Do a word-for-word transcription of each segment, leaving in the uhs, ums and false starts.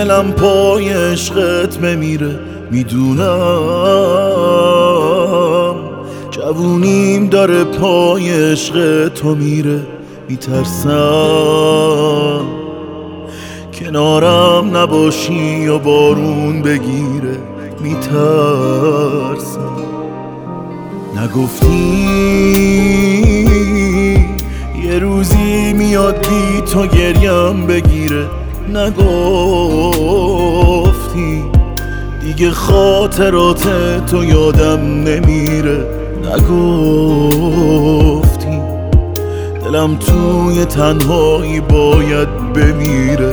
دلم پای عشقت بمیره. میدونم جوونیم داره پای عشق تو میره. میترسم کنارم نباشی و بارون بگیره. میترسم نگفتی یه روزی میاد بی تو گریم بگیره. نگفتی دیگه خاطرات تو یادم نمیره. نگفتی دلم توی تنهایی باید بمیره.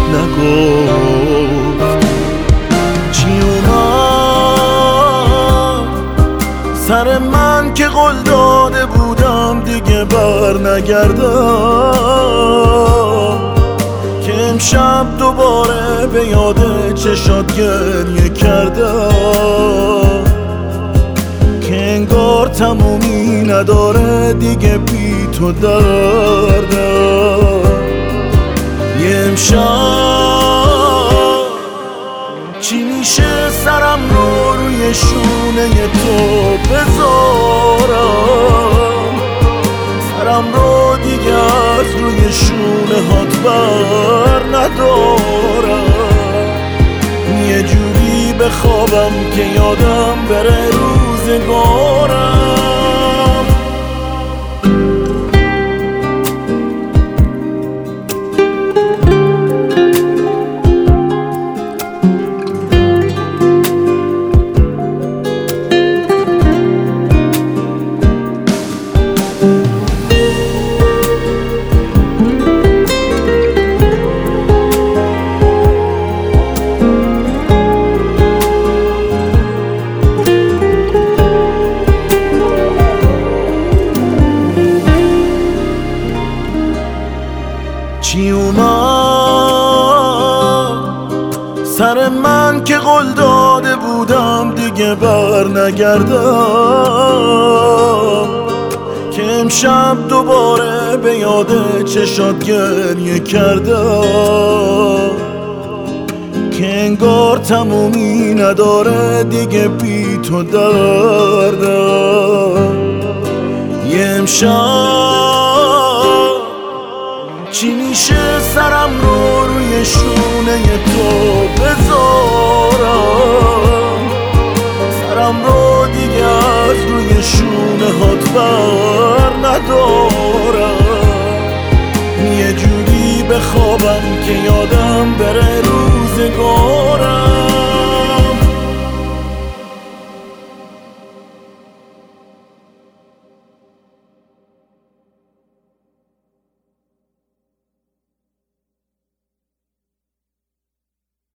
نگفتی چی اومد سر من که قول داده بودم دیگه بر نگردم، که امشب دوباره به یاد چشات گریه کردم، که انگار تمومی نداره دیگه بی تو دردم. یه امشب چی میشه سرم رو روی شونه تو بذارم، سرم رو دیگه از روی شونه هات بر ندارم. یه جوری بخوابم که یادم بره روزگارم. چی اومد سر من که قول داده بودم دیگه بر نگردم، که امشب دوباره به یاد چشات گریه کردم، که انگار تمومی نداره دیگه بی تو دردم. یه امشب چی میشه سرم رو روی شونه تو بذارم، سرم رو دیگه از روی شونه هات بر ندارم. یه جوری بخوابم که یادم